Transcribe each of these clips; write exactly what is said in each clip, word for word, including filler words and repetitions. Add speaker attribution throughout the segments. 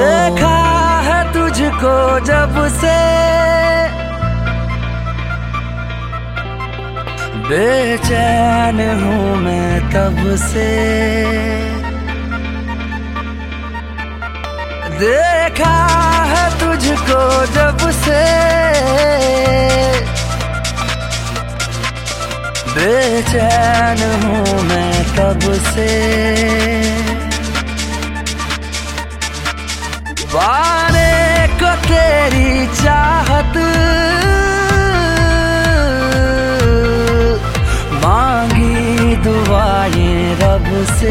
Speaker 1: देखा है तुझको जब से बेचैन हूँ मैं तब से। देखा है तुझको जब से बेचैन हूँ मैं तब से। पाने को तेरी चाहत मांगी दुआएं रब से।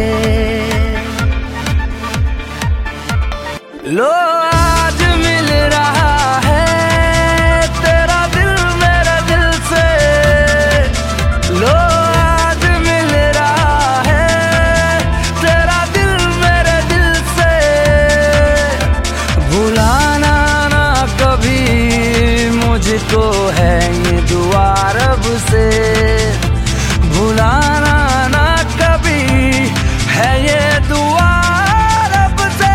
Speaker 1: लो आज मिल रहा है तेरा दिल मेरे दिल से। लो आज मिल रहा है तेरा दिल मेरे दिल से। भुलाना ना कभी मुझको है ये दुआ रब से। भुलाना ना कभी है ये दुआ रब से।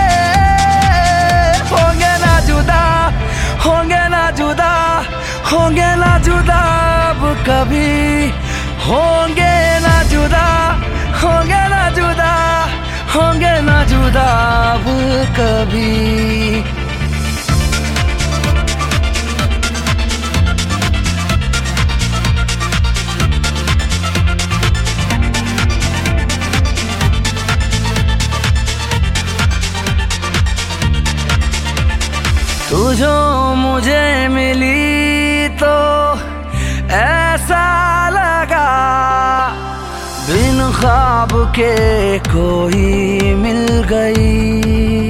Speaker 1: होंगे ना जुदा होंगे ना जुदा होंगे ना जुदा अब कभी। होंगे ना जुदा होंगे ना जुदा होंगे ना जुदा अब कभी। तू जो मुझे मिली तो ऐसा लगा बिन ख्वाब के कोई मिल गई।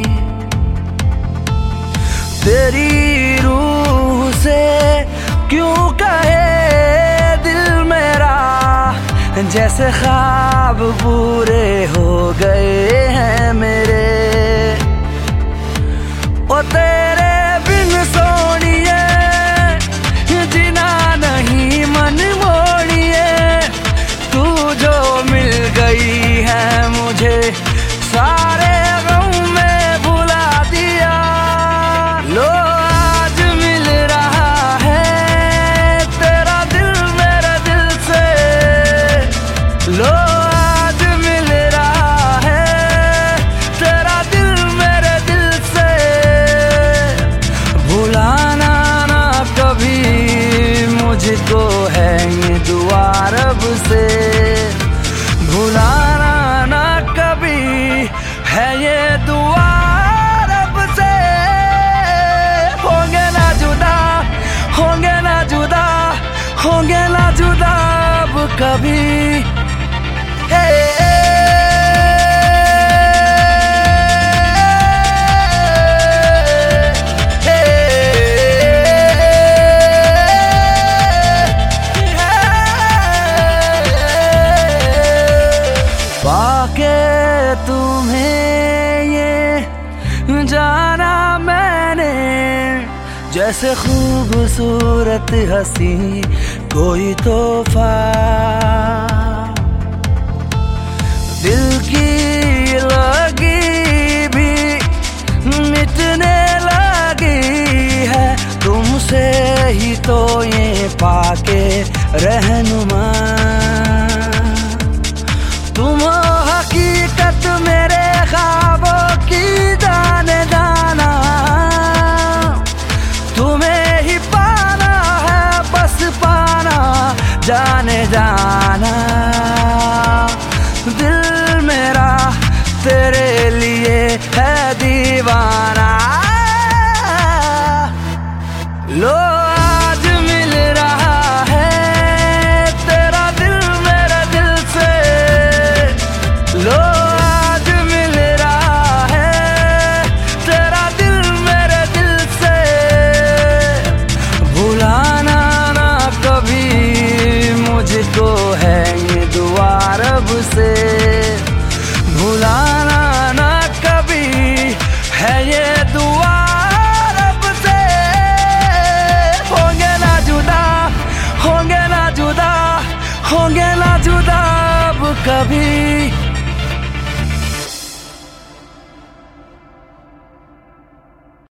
Speaker 1: तेरी रूह से क्यों कहे दिल मेरा जैसे ख्वाब पूरे हो गए हैं मेरे। ओ तेरे बिन सोनिए जीना नहीं मन मोड़िए। तू जो मिल गई है मुझे सारे गम में भुला दिया। लो आज मिल रहा है तेरा दिल मेरे दिल से। लो आज मिल रहा है तेरा दिल मेरे दिल से। भुलाना ना कभी मुझको है ये दुआ रब से। भुलाना ना कभी है ये दुआ रब से। होंगे ना जुदा होंगे ना जुदा होंगे ना जुदा अब कभी। हे पाके तुम्हें ये जाना मैंने जैसे खूबसूरत हंसी कोई तोहफा। दिल की लगी भी मिटने लगी है तुमसे ही तो ये पाके रहनुमा। तुम हकीकत मेरे ख्वाबों की जाने जाना। तुम्हें ही पाना है बस पाना जाने जाना। दिल मेरा तेरे लिए है दीवाना। लो आज मिल रहा है तेरा दिल मेरे दिल से। लो आज मिल रहा है तेरा दिल मेरे दिल से। भुलाना ना कभी मुझको है ये दुआ रब से। भुलाना ना कभी है ये दुआ रब से। होंगे ना जुदा होंगे ना जुदा होंगे ना जुदा अब कभी।